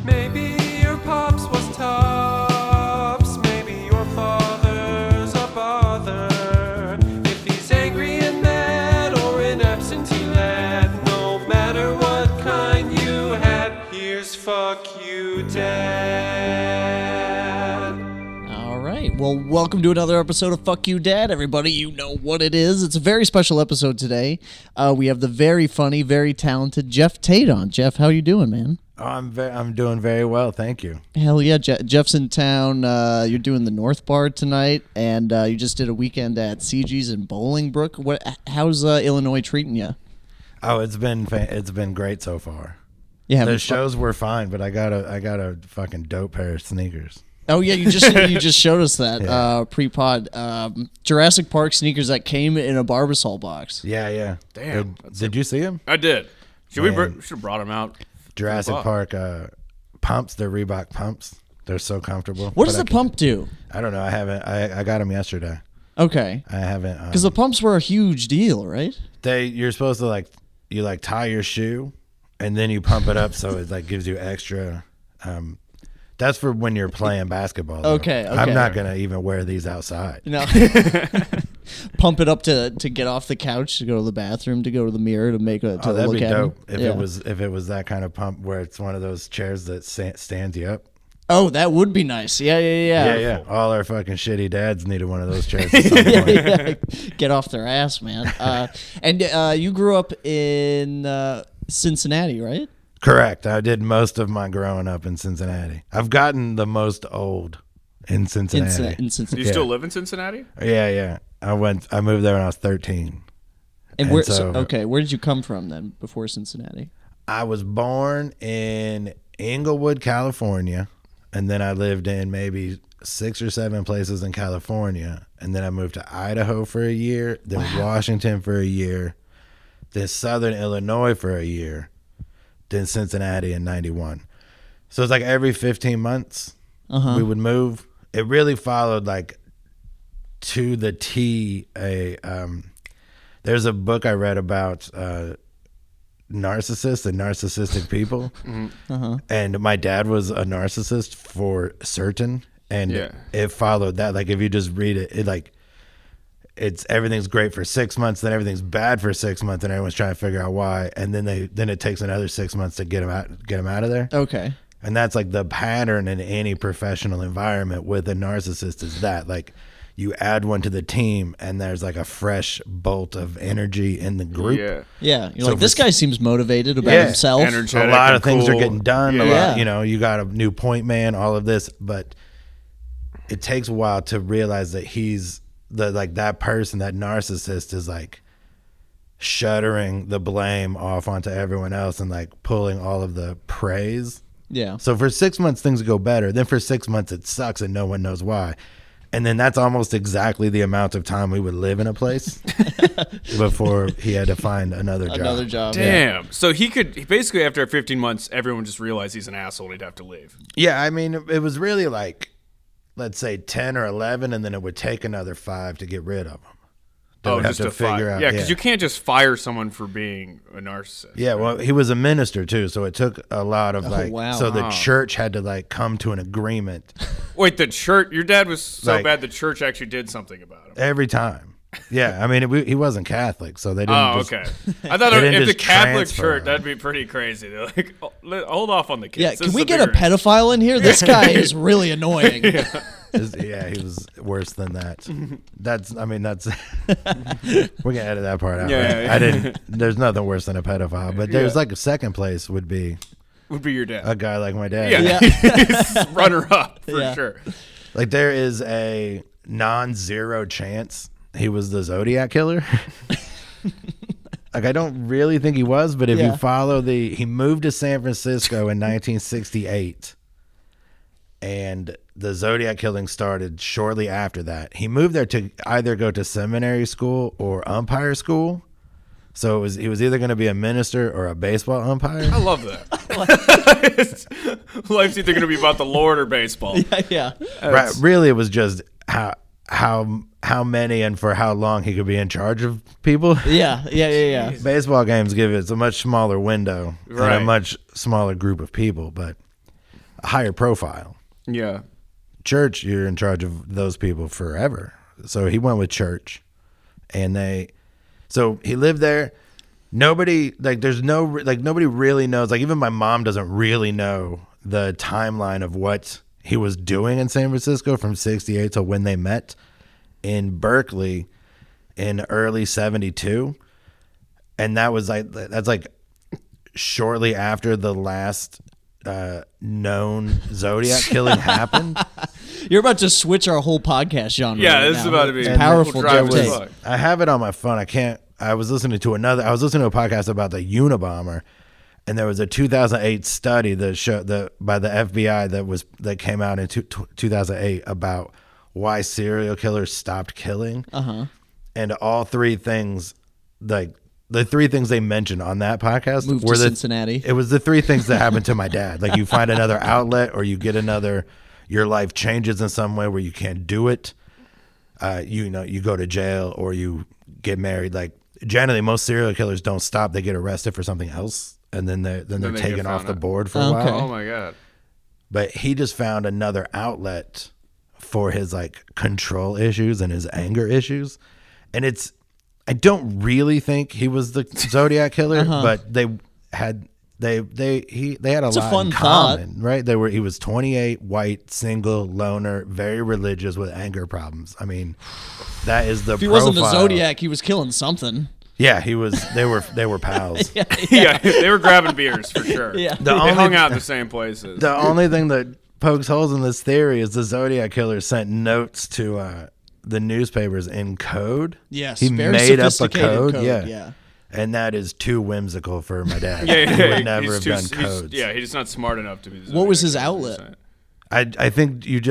Maybe your pops was tops. Maybe your father's a bother. If he's angry and mad or an absentee lad, no matter what kind you had, here's fuck you, Dad. All right. Well, welcome to another episode of Fuck You, Dad. Everybody, you know what it is. It's a very special episode today. We have the very funny, very talented Jeff Tate on. Jeff, how you doing, man? Oh, I'm doing very well, thank you. Hell yeah, Jeff's in town. You're doing the North Bar tonight, and you just did a weekend at CG's in Bolingbrook. How's Illinois treating you? Oh, it's been great so far. Yeah, The shows were fine, but I got a fucking dope pair of sneakers. Oh yeah, you just showed us that Yeah. pre-pod. Jurassic Park sneakers that came in a Barbasol box. Yeah. Damn. Did you see them? I did. Should Man. we should have brought him out? Jurassic Fuck. Park pumps. They're Reebok pumps. They're so comfortable. What does But the pump do? I don't know. I haven't. I got them yesterday. Okay, I haven't. because the pumps were a huge deal, right? You're supposed to you tie your shoe, and then you pump it up so it gives you extra. That's for when you're playing basketball. though. Okay. I'm not gonna even wear these outside. No. Pump it up to get off the couch, to go to the bathroom, to go to the mirror, to make a to Oh, that'd look be at dope him. if it was that kind of pump where it's one of those chairs that stands you up. Oh, that would be nice. Yeah. Yeah. All our fucking shitty dads needed one of those chairs. At some point. Yeah. Get off their ass, man. And you grew up in Cincinnati, right? Correct. I did most of my growing up in Cincinnati. I've gotten the most old in Cincinnati. In Do Cincinnati. you still live in Cincinnati? Yeah. I moved there when I was 13. And where? so- Where did you come from then? Before Cincinnati? I was born in Inglewood, California, and then I lived in maybe 6 or 7 places in California, and then I moved to Idaho for a year, then Washington for a year, then Southern Illinois for a year, then Cincinnati in 91. So it's every 15 months we would move. It really followed to the T. There's a book I read about narcissists and narcissistic people, and my dad was a narcissist for certain, and it followed that. If you just read it, it's everything's great for 6 months, then everything's bad for 6 months, and everyone's trying to figure out why, and then it takes another 6 months to get him out of there. Okay. And that's the pattern in any professional environment with a narcissist is that you add one to the team and there's a fresh bolt of energy in the group. Yeah. Yeah. You're So this for- guy seems motivated about Yeah. himself. Energetic. A lot and of things are cool. getting done. Yeah. A lot, Yeah. you got a new point man, all of this, but it takes a while to realize that he's that person, that narcissist is shuttering the blame off onto everyone else and pulling all of the praise. Yeah. So for 6 months things go better. Then for 6 months it sucks and no one knows why. And then that's almost exactly the amount of time we would live in a place before he had to find another job. Another job. Damn. So he basically after 15 months, everyone just realized he's an asshole and he'd have to leave. Yeah, I mean, it was really let's say 10 or 11, and then it would take another 5 to get rid of them. They would have to figure out. Yeah, because you can't just fire someone for being a narcissist. Yeah, well, he was a minister too, so it took a lot of wow. So the church had to come to an agreement Wait, the church? Your dad was so Like- bad the church actually did something about him. every time. Yeah, I mean, he wasn't Catholic, so they didn't. Oh, just, okay. I thought they didn't if the just Catholic transfer church, him. that'd be pretty crazy. They're like, oh, hold off on the kids. Yeah. This Can is we the get a bigger issue. pedophile in here? This guy is really annoying. Yeah, he was worse than that. That's we're gonna edit that part out. Yeah, right? yeah. I didn't. There's nothing worse than a pedophile, but there's a second place would be Would be your dad. a guy like my dad. Yeah. Yeah. Runner up for Yeah. sure. There is a non-zero chance he was the Zodiac killer. I don't really think he was, but if Yeah. you follow he moved to San Francisco in 1968, and the Zodiac killing started shortly after that. He moved there to either go to seminary school or umpire school. So he was either going to be a minister or a baseball umpire. I love that. Life's either going to be about the Lord or baseball. Yeah. Right. Really, it was just how many and for how long he could be in charge of people. Yeah. Baseball games give it a much smaller window and Right. a much smaller group of people, but a higher profile. Yeah. Church, you're in charge of those people forever. So he went with Church, and so he lived there. Nobody nobody really knows. Like even my mom doesn't really know the timeline of what he was doing in San Francisco from 68 to when they met in Berkeley in early 72. And that's like shortly after the last known Zodiac killing happened. You're about to switch our whole podcast genre. Yeah, right this is now. about to be It's powerful. we'll drive Jeff it Tate. as fuck. I have it on my phone. I was listening to a podcast about the Unabomber, and there was a 2008 study by the FBI that came out in 2008 about why serial killers stopped killing. And all three things, like the three things they mentioned on that podcast Moved were to Cincinnati. It was the three things that happened to my dad. Like you find another outlet, or you get your life changes in some way where you can't do it. You go to jail or you get married. Like generally most serial killers don't stop. They get arrested for something else, and then they're they taken get off found the out. board for a Okay. while. Oh my god. But he just found another outlet for his like control issues and his anger issues. And I don't really think he was the Zodiac killer, but they had a It's a lot fun in common, right? He was 28, white, single, loner, very religious with anger problems. I mean, that is the If he profile. wasn't a Zodiac, he was killing something. Yeah, he was. They were pals. Yeah, they were grabbing beers for sure. Yeah. They hung out in the same places. The only thing that pokes holes in this theory is the Zodiac killer sent notes to the newspapers in code. Yes, he very made up a sophisticated code. code, Yeah. yeah. And that is too whimsical for my dad. Yeah, He would never he's have too- done he's- codes. Yeah, he's not smart enough to be. The What was Zodiac his killer, outlet? 100%. I think he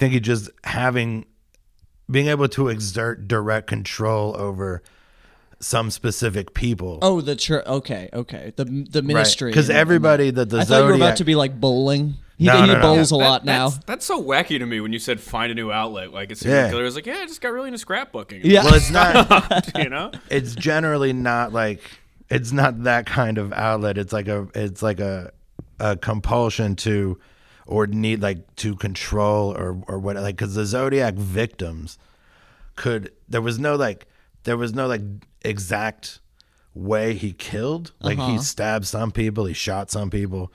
just being able to exert direct control over some specific people. Oh, the church. Okay. The ministry. Because and- everybody that the I thought you were about Zodiac to be like bowling. He No, no, no. bowls a lot now. That's so wacky to me when you said find a new outlet. Like a serial Yeah. killer was like, yeah, I just got really into scrapbooking. Yeah. well, it's not. you know. It's generally not like it's not that kind of outlet. It's like a compulsion to or need like to control or what, like, because the Zodiac victims there was no exact way he killed. Like he stabbed some people, he shot some people.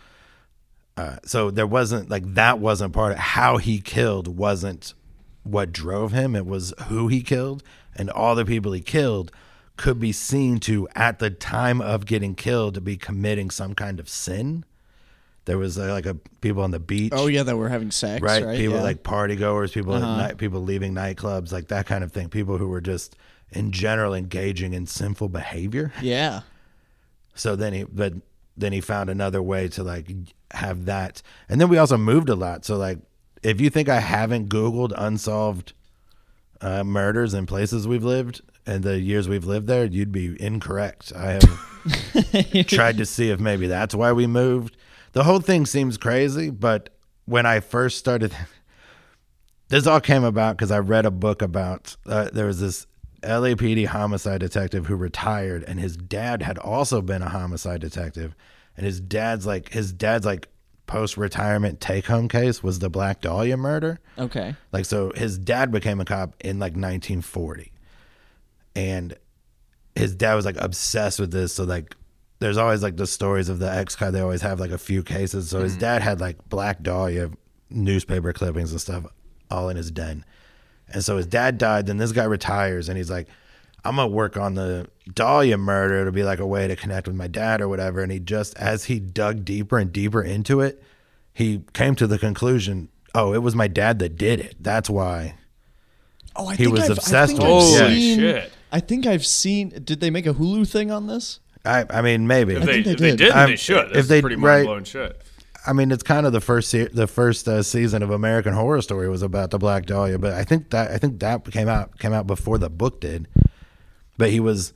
So there wasn't that wasn't part of how he killed, wasn't what drove him. It was who he killed, and all the people he killed could be seen to, at the time of getting killed, to be committing some kind of sin. There was people on the beach. Oh yeah, that were having sex, right? People yeah. like party goers, people at night, people leaving nightclubs, like that kind of thing. People who were just in general engaging in sinful behavior. Yeah. So then he found another way to have that. And then we also moved a lot. So if you think I haven't Googled unsolved murders in places we've lived and the years we've lived there, you'd be incorrect. I have tried to see if maybe that's why we moved. The whole thing seems crazy, but when I first started, this all came about because I read a book about, there was this LAPD homicide detective who retired, and his dad had also been a homicide detective. And his dad's post-retirement take-home case was the Black Dahlia murder. Okay. So his dad became a cop in 1940, and his dad was obsessed with this. So there's always the stories of the ex-cop. They always have a few cases. So his dad had Black Dahlia newspaper clippings and stuff all in his den. And so his dad died. Then this guy retires, and he's like, I'm going to work on the Dahlia murder. It'll be a way to connect with my dad or whatever. And as he dug deeper and deeper into it, he came to the conclusion, oh, it was my dad that did it. That's why. Oh, He was obsessed with it. Holy shit. I think I've seen. Did they make a Hulu thing on this? I mean, maybe. I think they If they did. did, I'm- they should. if That's they- pretty right. mind-blowing shit. I mean, it's kind of the first season of American Horror Story was about the Black Dahlia, but I think that came out before the book did. But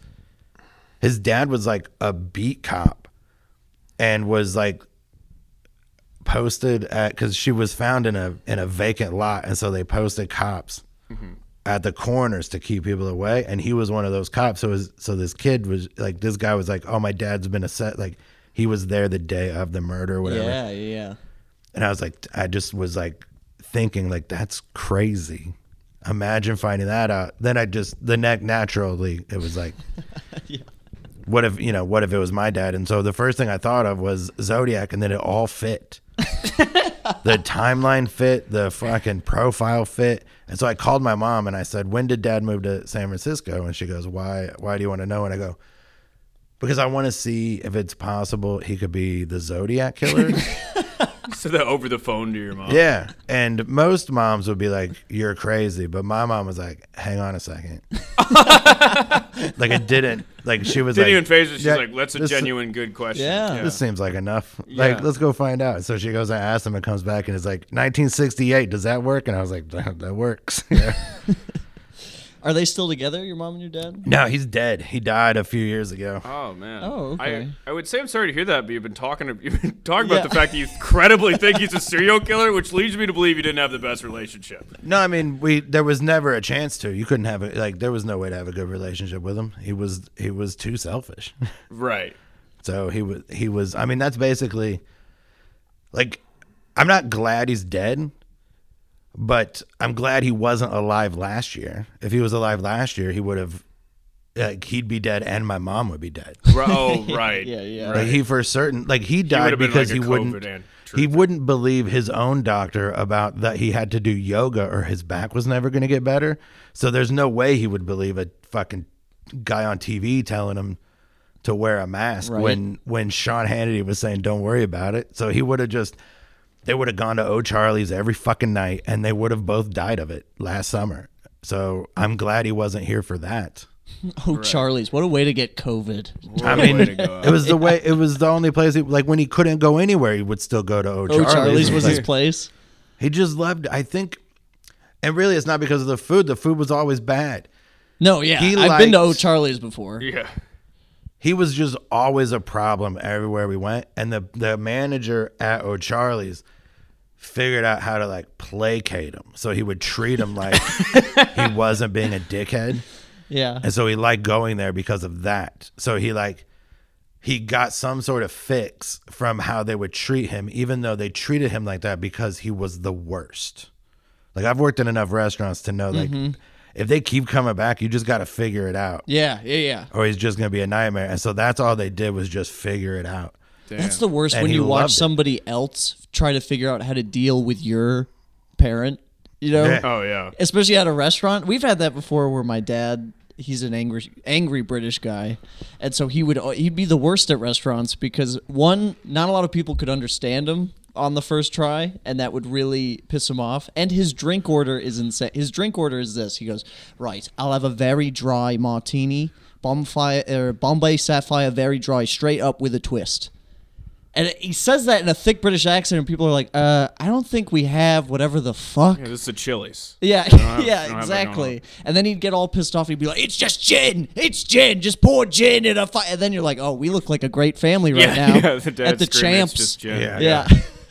his dad was a beat cop, and was posted because she was found in a vacant lot, and so they posted cops at the corners to keep people away, and he was one of those cops. So this kid was this guy was oh, my dad's been he was there the day of the murder or whatever. Yeah. And I just was like thinking like, that's crazy. Imagine finding that out. Then naturally, it was like, what if it was my dad? And so the first thing I thought of was Zodiac, and then it all fit. The timeline fit, the fucking profile fit. And so I called my mom and I said, when did dad move to San Francisco? And she goes, why do you want to know? And I go, because I want to see if it's possible he could be the Zodiac killer. So that over the phone to your mom. Yeah. And most moms would be like, you're crazy. But my mom was like, hang on a second. Like it didn't. Like she was Didn't like. even phase her. She's yeah, like, that's a genuine good question. Yeah. This seems like enough. Yeah. Like, let's go find out. So she goes and asks him and comes back and is like, 1968, does that work? And I was like, that works. Yeah. Are they still together, your mom and your dad? No, he's dead. He died a few years ago. Oh man. Oh, okay. I would say I'm sorry to hear that, but you've been talking about Yeah. the fact that you credibly think he's a serial killer, which leads me to believe you didn't have the best relationship. No, I mean, there was never a chance to. You couldn't have it. Like, there was no way to have a good relationship with him. He was too selfish. Right. So he was. I mean, that's basically. Like, I'm not glad he's dead. But I'm glad he wasn't alive last year. If he was alive last year, he would have, he'd be dead and my mom would be dead. Oh, right. Yeah. Like he for certain, like he died would've been because like a he COVID wouldn't, and he truth. wouldn't believe his own doctor about that he had to do yoga or his back was never going to get better. So there's no way he would believe a fucking guy on TV telling him to wear a mask Right. when Sean Hannity was saying, don't worry about it. So he would have they would have gone to O'Charlie's every fucking night and they would have both died of it last summer. So I'm glad he wasn't here for that. Oh, Charlie's. What a way to get COVID. I mean, it was the only place like when he couldn't go anywhere, he would still go to Oh, O'Charlie's. Charlie's It was like- his place? He just loved, I think, and really it's not because of the food. The food was always bad. No, yeah. He I've been to liked- O'Charlie's before. Yeah. He was just always a problem everywhere we went. And the manager at O'Charlie's figured out how to like placate him. So he would treat him like he wasn't being a dickhead. Yeah. And so he liked going there because of that. So he got some sort of fix from how they would treat him, even though they treated him like that because he was the worst. Like I've worked in enough restaurants to know like if they keep coming back, you just got to figure it out. Yeah. Or he's just going to be a nightmare. And so that's all they did was just figure it out. That's the worst And when he you watch loved it. somebody else try to figure out how to deal with your parent, you know? Yeah. Oh yeah. Especially at a restaurant. We've had that before where my dad, he's an angry British guy. And so he'd be the worst at restaurants because one, not a lot of people could understand him on the first try, and that would really piss him off. And his drink order is insane. His drink order is this. He goes, right, I'll have a very dry martini, Bombay Sapphire very dry, straight up with a twist. And he says that in a thick British accent, and people are like, I don't think we have whatever the fuck. Yeah, this is a Chili's. Yeah, have- don't yeah, have that exactly. going And then he'd get all pissed off. He'd be like, "It's just gin. It's gin. Just pour gin in a fight." And then you're like, "Oh, we look like a great family right now Yeah, the dad at the screaming, Champs." "It's just gin." Yeah.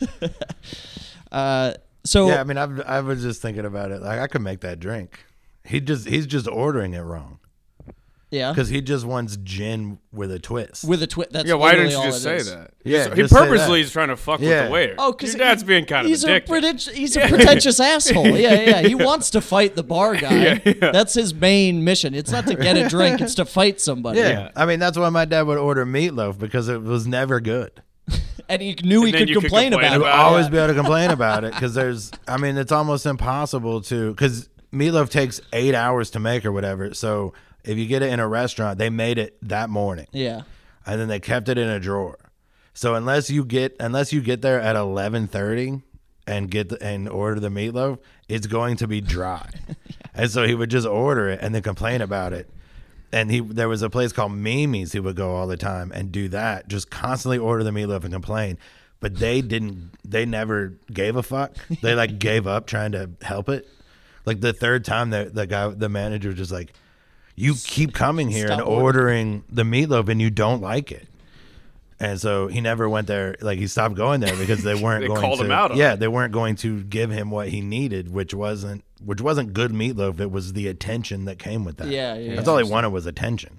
Yeah. So Yeah, I mean, I was just thinking about it. Like, I could make that drink. He's just ordering it wrong yeah, because he just wants gin with a twist. with a twist. That's Yeah, why literally didn't you all just it say is. that? Yeah, he just say purposely that. is trying to fuck Yeah. with the waiter. Oh, because your dad's being kind of he's a a dick. he's a pretentious asshole. Yeah. He wants to fight the bar guy. That's his main mission. It's not to get a drink; it's to fight somebody. Yeah. I mean, that's why my dad would order meatloaf because it was never good. And he knew he then could you could complain complain about I'd it. about always be able to complain about it because it's almost impossible to, because meatloaf takes 8 hours to make or whatever. So if you get it in a restaurant, they made it that morning Yeah. and then they kept it in a drawer. So unless you get there at 11:30 and order the meatloaf, it's going to be dry. And so he would just order it and then complain about it. And there was a place called Mimi's he would go all the time and do that, just constantly order the meatloaf and complain. But they never gave a fuck. They like gave up trying to help it. Like the third time the manager was just like, you keep coming here Stop and ordering the meatloaf and you don't like it. And so he never went there. Like he stopped going there because they weren't They going called to. him out on Yeah, it. they weren't going to give him what he needed, which wasn't good meatloaf. It was the attention that came with that. Yeah. That's all he wanted was attention.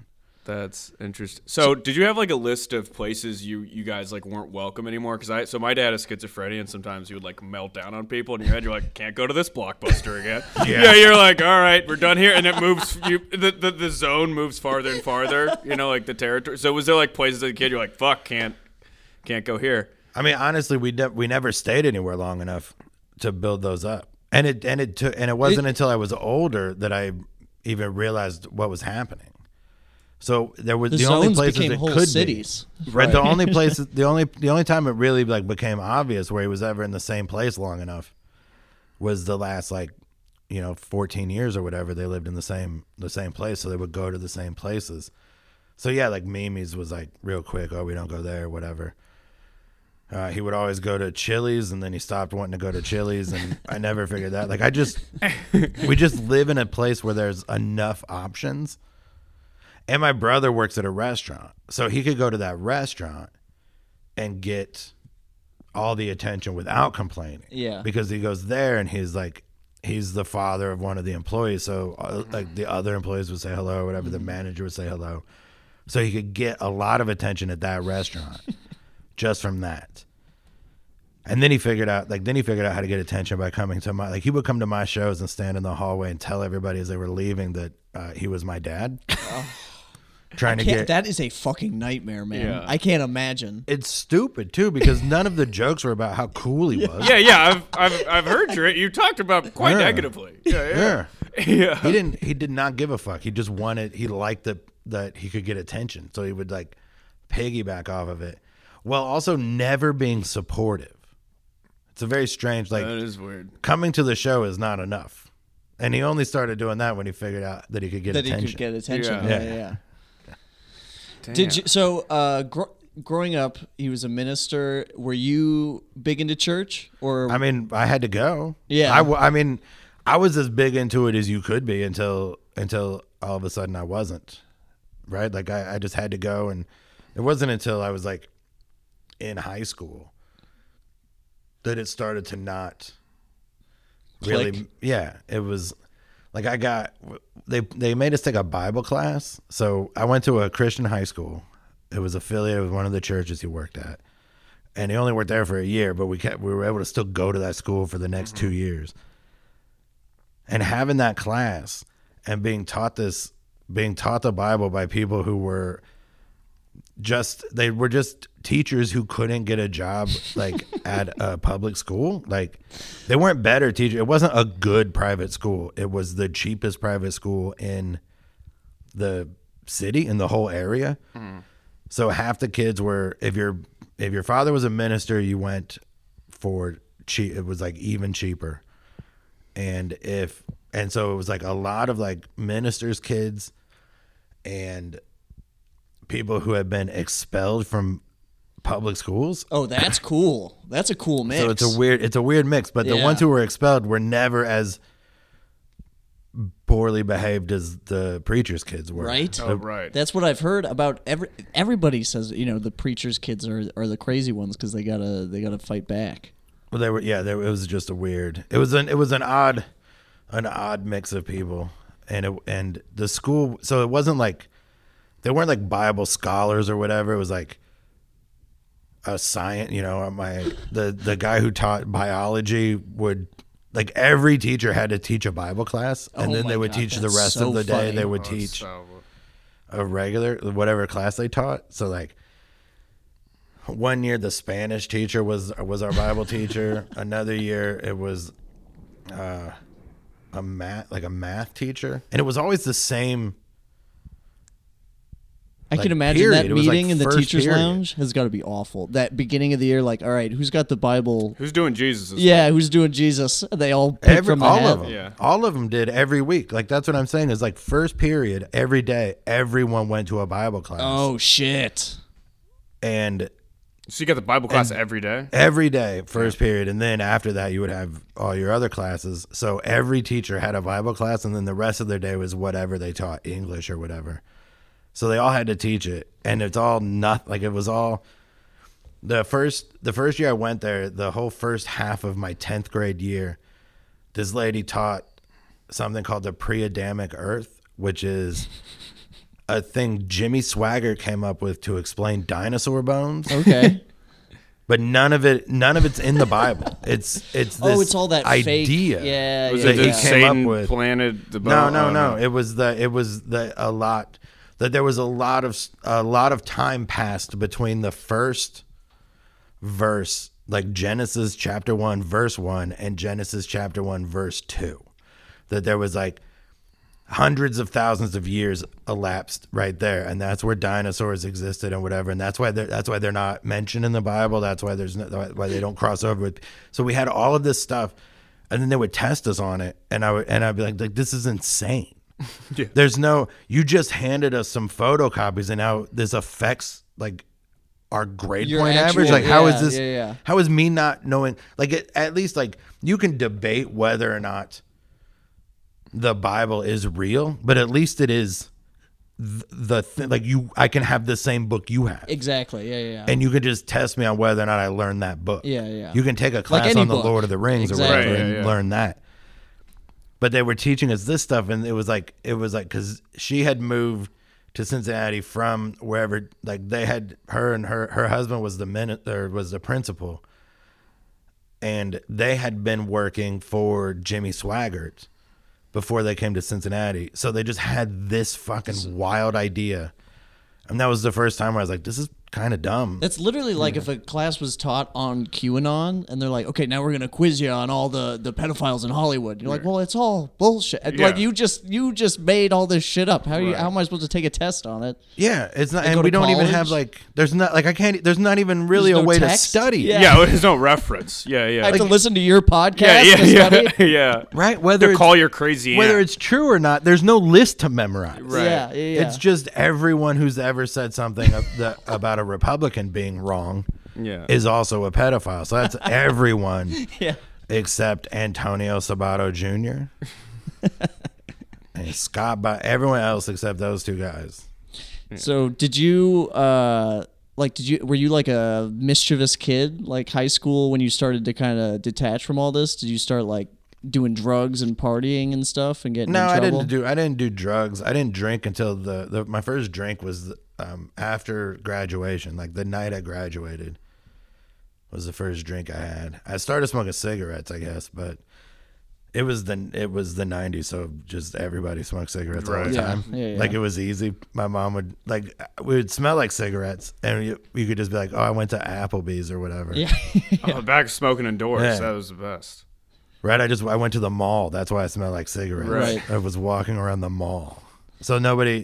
That's interesting. So, did you have like a list of places you guys like weren't welcome anymore? Because my dad has schizophrenia, and sometimes he would like melt down on people. In your head, you're like, can't go to this Blockbuster again. Yeah, you're like, all right, we're done here, and it moves. The zone moves farther and farther. You know, like the territory. So, was there like places as a kid you're like, fuck, can't go here? I mean, honestly, we never stayed anywhere long enough to build those up, and it wasn't until I was older that I even realized what was happening. So there was the only zones places became it whole could cities. be. Right. The only places, the only time it really like became obvious where he was ever in the same place long enough was the last 14 years or whatever. They lived in the same place, so they would go to the same places. So yeah, like Mimi's was like real quick. Oh, we don't go there, whatever. He would always go to Chili's, and then he stopped wanting to go to Chili's, and I never figured that. Like we just live in a place where there's enough options. And my brother works at a restaurant, so he could go to that restaurant and get all the attention without complaining. Yeah. Because he goes there and he's the father of one of the employees, so like the other employees would say hello or whatever, the manager would say hello. So he could get a lot of attention at that restaurant just from that. And then he figured out how to get attention by coming to he would come to my shows and stand in the hallway and tell everybody as they were leaving that he was my dad. That is a fucking nightmare, man. Yeah. I can't imagine. It's stupid too because none of the jokes were about how cool he was. Yeah. I've heard you talked about quite Yeah. negatively. Yeah. He did not give a fuck. He just liked that he could get attention, so he would like piggyback off of it, while also never being supportive. It's a very strange That is weird. coming to the show is not enough, and he only started doing that when he figured out that he could get attention. He could get attention. Yeah. Yeah. Damn. Did you? So, growing up, he was a minister. Were you big into church, or? I mean, I had to go. Yeah. I mean, I was as big into it as you could be until all of a sudden I wasn't. Right? Like I just had to go, and it wasn't until I was like in high school that it started to not really. Click? Yeah, it was like they made us take a Bible class. So I went to a Christian high school. It was affiliated with one of the churches he worked at. And he only worked there for a year, but we were able to still go to that school for the next 2 years. And having that class and being taught the Bible by people who were just teachers who couldn't get a job like at a public school. Like they weren't better teachers. It wasn't a good private school. It was the cheapest private school in the city, in the whole area. So half the kids were, if your father was a minister, you went for cheap. It was like even cheaper. And so it was like a lot of like ministers' kids and people who had been expelled from public schools. Oh, that's cool. That's a cool mix. So it's a weird mix, but the Yeah. ones who were expelled were never as poorly behaved as the preacher's kids were. Right? Oh, right. That's what I've heard about. Everybody says the preacher's kids are the crazy ones because they gotta fight back. Well, it was just a weird. It was an odd mix of people, and the school. So it wasn't like they weren't like Bible scholars or whatever. It was like a science. The guy who taught biology would. Like every teacher had to teach a Bible class, and Oh then my they would God, teach the that's rest so of the day. funny. They would Oh, teach so- a regular whatever class they taught. So like one year the Spanish teacher was our Bible teacher. Another year it was a math teacher, and it was always the same. I Like, can imagine period. that It was, like, meeting in the first teachers' period. lounge has got to be awful. That beginning of the year, like, all right, who's got the Bible? Who's doing Jesus? Yeah, who's doing Jesus? They all pick from the All hat. of them. Yeah. All of them did every week. Like that's what I'm saying is like first period every day, everyone went to a Bible class. Oh shit! And So you got the Bible class every day? every day, first period, and then after that, you would have all your other classes. So every teacher had a Bible class, and then the rest of their day was whatever they taught, English or whatever. So they all had to teach it, and it's all not like it was all. The first year I went there, the whole first half of my 10th grade year, this lady taught something called the pre-Adamic Earth, which is a thing Jimmy Swaggart came up with to explain dinosaur bones. Okay. But none of it's in the Bible. It's this it's all that idea. fake. Yeah, Was yeah, it that he that came Satan up with. planted the No, bone? no. It was a lot that there was a lot of time passed between the first verse, like Genesis chapter 1 verse 1 and Genesis chapter 1 verse 2. That there was like hundreds of thousands of years elapsed right there, and that's where dinosaurs existed and whatever, and that's why they're not mentioned in the Bible. That's why why they don't cross over with. So we had all of this stuff, and then they would test us on it, and I'd be like this is insane. Yeah. There's no, you just handed us some photocopies, and now this affects like our grade Your point actual- average. Like how is yeah, this? yeah. How is me not knowing? Like at least like you can debate whether or not the Bible is real, but at least it is like I can have the same book you have. Exactly. Yeah. And you can just test me on whether or not I learned that book. Yeah. You can take a class any on the book. Lord of the Rings Exactly. or whatever Right, and yeah. learn that. But they were teaching us this stuff, and it was like because she had moved to Cincinnati from wherever, like they had her and her husband was the principal, and they had been working for Jimmy Swaggart before they came to Cincinnati. So they just had this fucking wild idea. And that was the first time where I was like, this is kind of dumb. That's literally like if a class was taught on QAnon and they're like, okay, now we're going to quiz you on all the pedophiles in Hollywood. You're like, well, it's all bullshit. Yeah. Like you just made all this shit up. How Right. how am I supposed to take a test on it? Yeah, it's not, And and go we to don't even college? have like, there's not like there's not even really There's a no way text? to study. Yeah. Yeah, there's no reference. Yeah. I have to listen to your podcast Yeah, to study it? yeah. Right? Whether To it's, call your crazy whether aunt. it's true or not, there's no list to memorize. Right. Yeah. It's just everyone who's ever said something about a Republican being wrong Yeah. is also a pedophile. So that's everyone Yeah. except Antonio Sabato Jr. and Scott, everyone else except those two guys. So did you were you like a mischievous kid like high school when you started to kind of detach from all this? Did you start like doing drugs and partying and stuff and getting No, in I trouble? didn't do drugs. I didn't drink until my first drink was after graduation. Like the night I graduated was the first drink I had. I started smoking cigarettes, I guess, but it was the 90s, so just everybody smoked cigarettes all the Right. Yeah, time. yeah. Like it was easy. My mom would we would smell like cigarettes, and you could just be like, "Oh, I went to Applebee's or whatever." Yeah. Oh, back smoking indoors. Yeah. That was the best. Right. I went to the mall. That's why I smelled like cigarettes. Right. I was walking around the mall. So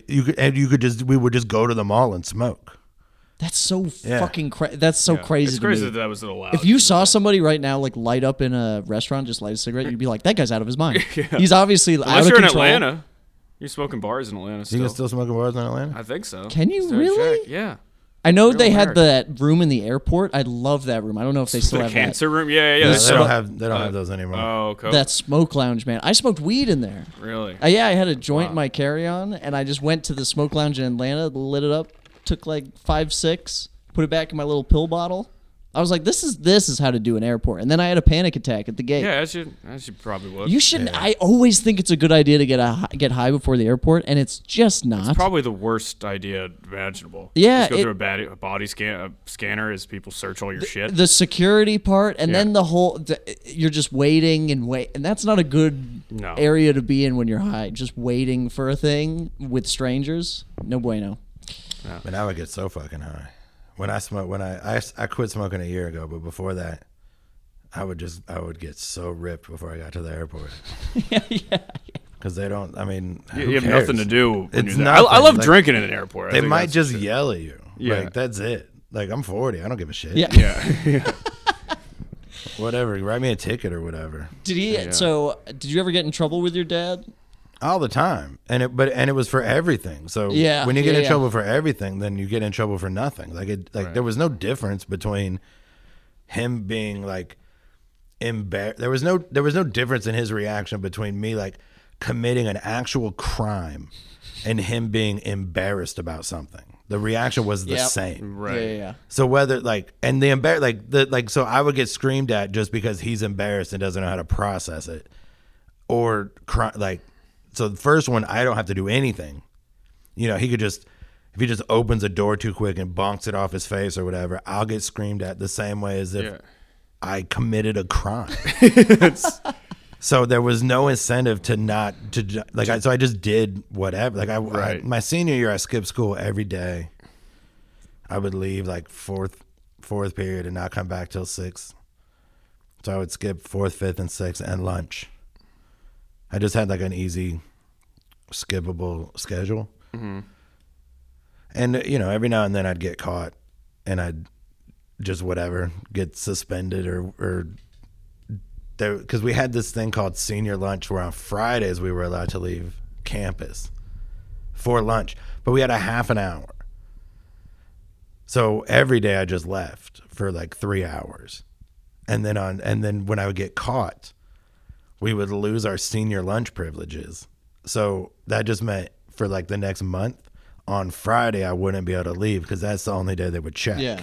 we would just go to the mall and smoke. That's so Yeah. fucking crazy. That's so Yeah. crazy It's to crazy me. that was allowed. If you saw somebody right now like light up in a restaurant, just light a cigarette, you'd be like, "That guy's out of his mind. He's obviously out Unless of you're in control." Atlanta, you're smoking bars in Atlanta You still. can still smoke in bars in Atlanta? I think so. Can you Still really? check. Yeah. I know Real they had American. that room in the airport. I love that room. I don't know if they still The have cancer room. Yeah. Yeah, They they still- don't have those anymore. Oh, cool. that. That smoke lounge, man. I smoked weed in there. Really? Yeah, I had a joint in Wow. my carry-on, and I just went to the smoke lounge in Atlanta, lit it up, took like 5, 6, put it back in my little pill bottle. I was like, this is how to do an airport. And then I had a panic attack at the gate. Yeah, as you probably would. You shouldn't. I always think it's a good idea to get high before the airport, and it's just not. It's probably the worst idea imaginable. Yeah, Just go it- through a body scanner as people search all your shit. the security part, and Yeah. then you're just waiting and wait, and that's not a good No. area to be in when you're high. Just waiting for a thing with strangers, no bueno. But I would get so fucking high. When I quit smoking a year ago, but before that, I would get so ripped before I got to the airport. Yeah. Because they don't, I mean, You who have cares? nothing to do when It's you're there. I nothing. love Like, drinking in an airport. I They think might that's just shit. yell at you. Yeah. Like, that's it. Like, I'm 40. I don't give a shit. Yeah. Yeah. Whatever. Write me a ticket or whatever. Did he? Yeah. So, did you ever get in trouble with your dad? All the time. And it was for everything. So Yeah, when you get yeah, in yeah. trouble for everything, then you get in trouble for nothing. Right. There was no difference between him being like embarrassed. There was no difference in his reaction between me like committing an actual crime and him being embarrassed about something. The reaction was the Yep. same. Right. Yeah. So whether so I would get screamed at just because he's embarrassed and doesn't know how to process it, or so the first one I don't have to do anything. he could just, if he just opens a door too quick and bonks it off his face or whatever, I'll get screamed at the same way as if I committed a crime. So there was no incentive to not to like. So I just did whatever. Like I my senior year, I skipped school every day. I would leave like fourth period and not come back till 6th. So I would skip 4th, 5th, and 6th and lunch. I just had like an easy, skippable schedule. Mm-hmm. And every now and then I'd get caught, and I'd just whatever get suspended or because we had this thing called senior lunch where on Fridays we were allowed to leave campus for lunch, but we had a half an hour. So every day I just left for like 3 hours. And then when I would get caught, we would lose our senior lunch privileges. So that just meant for like the next month, on Friday I wouldn't be able to leave because that's the only day they would check. Yeah.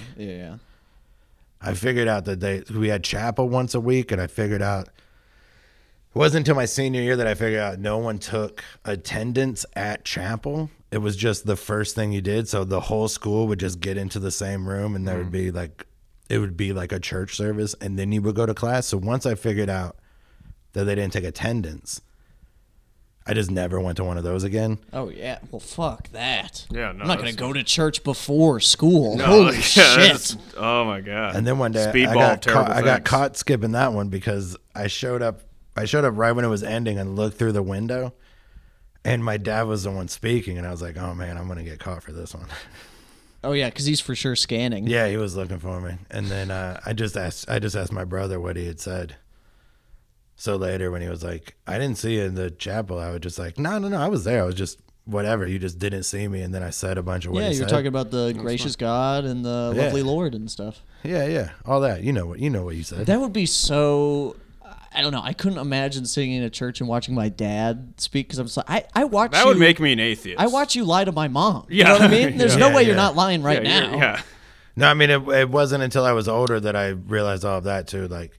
I figured out that we had chapel once a week, and I figured out, it wasn't until my senior year that I figured out no one took attendance at chapel. It was just the first thing you did. So the whole school would just get into the same room, and there would be like, it would be like a church service, and then you would go to class. So once I figured out that they didn't take attendance, I just never went to one of those again. Oh, yeah. Well, fuck that. Yeah, no, I'm not going to go to church before school. Holy shit. Oh, my God. And then one day I got caught skipping that one because I showed up right when it was ending and looked through the window, and my dad was the one speaking, and I was like, oh, man, I'm going to get caught for this one. Oh, yeah, because he's for sure scanning. Yeah, he was looking for me. And then I just asked my brother what he had said. So later when he was like, I didn't see you in the chapel, I was just like, no, I was there. I was just whatever. You just didn't see me. And then I said a bunch of what he said. Yeah, you're talking about the gracious God and the lovely Lord and stuff. Yeah. All that. You know what you said. That would be so... I don't know. I couldn't imagine sitting in a church and watching my dad speak because I'm just like, I watch that you... would make me an atheist. I watch you lie to my mom. Yeah. You know what I mean? There's no way you're not lying right now. Yeah. No, I mean, it wasn't until I was older that I realized all of that too. Like,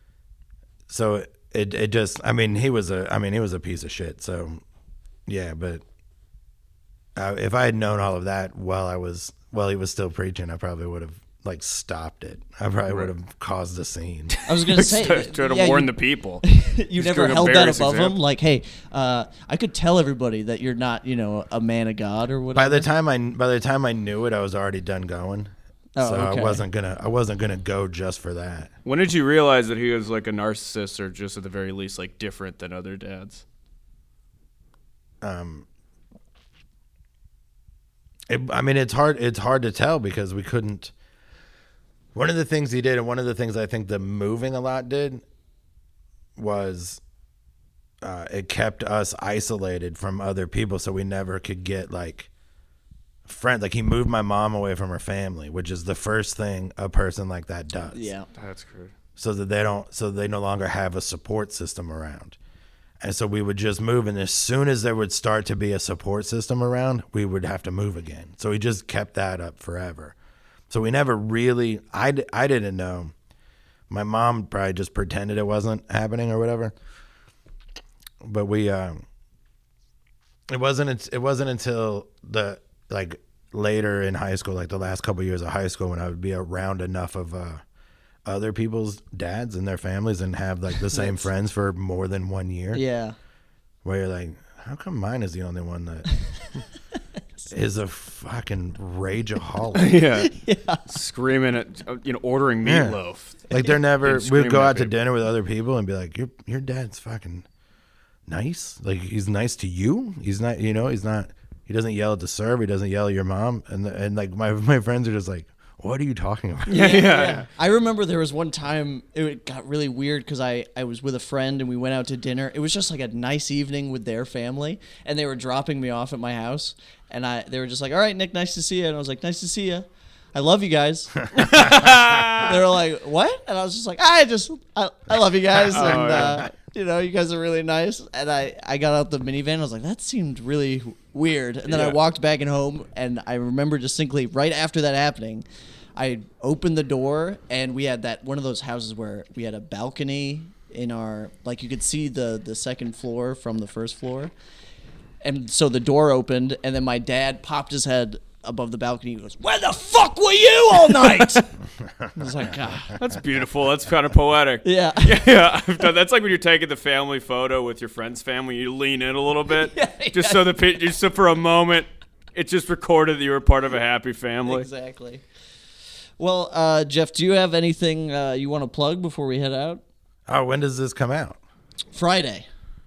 so... It just, I mean, he was a piece of shit. So, yeah, but if I had known all of that while he was still preaching, I probably would have like stopped it. I probably would have caused a scene. I was gonna say, try to warn the people. You never held that above him, like, hey, I could tell everybody that you're not, a man of God or whatever. By the time I knew it, I was already done going. Oh, so okay. I wasn't gonna go just for that. When did you realize that he was like a narcissist, or just at the very least like different than other dads? It's hard to tell because we couldn't. One of the things he did, and one of the things I think the moving a lot did, was it kept us isolated from other people, so we never could get like friend. Like, he moved my mom away from her family, which is the first thing a person like that does. Yeah, that's good. So that they no longer have a support system around. And so we would just move, and as soon as there would start to be a support system around, we would have to move again. So he just kept that up forever. So we never really, I didn't know. My mom probably just pretended it wasn't happening or whatever. But it wasn't until later in high school, like the last couple of years of high school, when I would be around enough of other people's dads and their families and have like the same friends for more than 1 year. Yeah. Where you're like, how come mine is the only one that is a fucking rageaholic? Yeah. Screaming at, ordering meatloaf. Like, they're never, we'd go out to dinner with other people and be like, your dad's fucking nice. Like, he's nice to you. He's not, he doesn't yell at the server. He doesn't yell at your mom. And like my friends are just like, what are you talking about? Yeah. I remember there was one time it got really weird because I was with a friend and we went out to dinner. It was just like a nice evening with their family, and they were dropping me off at my house, and they were just like, all right, Nick, nice to see you. And I was like, nice to see you. I love you guys. They were like, what? And I was just like, I love you guys. And, you guys are really nice. And I got out the minivan. I was like, that seemed really weird. And then I walked back and home, and I remember distinctly right after that happening, I opened the door, and we had one of those houses where we had a balcony in our, like, you could see the second floor from the first floor. And so the door opened, and then my dad popped his head above the balcony. He goes, "Where the fuck were you all night?" I was like, God. That's beautiful. That's kind of poetic. Yeah. Yeah, I've done, that's like when you're taking the family photo with your friend's family. You lean in a little bit, just so for a moment, it just recorded that you were part of a happy family. Exactly. Well, Jeff, do you have anything you want to plug before we head out? Oh, when does this come out? Friday.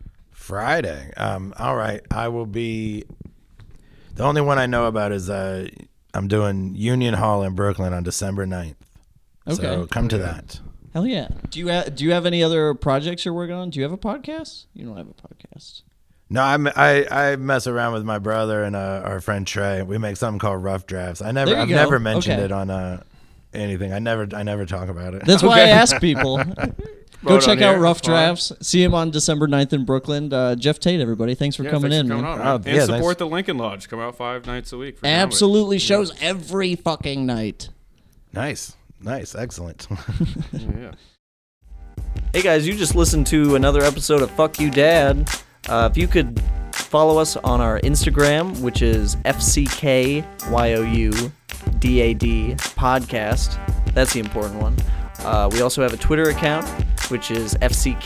All right. I will be. The only one I know about is I'm doing Union Hall in Brooklyn on December 9th. Okay. So come to that. Hell yeah. Do you have any other projects you're working on? Do you have a podcast? You don't have a podcast. No, I mess around with my brother and our friend Trey. We make something called Rough Drafts. I've go. never mentioned Okay. it on anything. I never talk about it. That's why I ask people. Go Right check on out here. Rough Fine. Drafts. See him on December 9th in Brooklyn. Jeff Tate, everybody. Thanks for coming thanks in. for coming man. on, man. Oh, And yeah, support thanks. the Lincoln Lodge. Come out 5 nights a week. For comedy. Absolutely. Shows every fucking night. Nice, excellent. Yeah. Hey guys, you just listened to another episode of Fuck You Dad. If you could follow us on our Instagram, which is FCKYOUDAD podcast. That's the important one. We also have a Twitter account, which is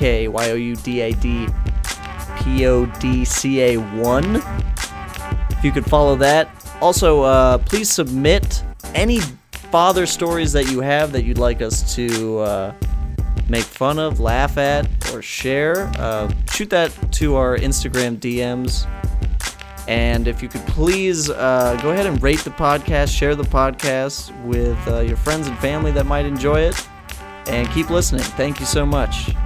FCKYOUDADPODCA1. If you could follow that. Also, please submit any father stories that you have that you'd like us to make fun of, laugh at, or share. Shoot that to our Instagram DMs. And if you could please go ahead and rate the podcast, share the podcast with your friends and family that might enjoy it. And keep listening. Thank you so much.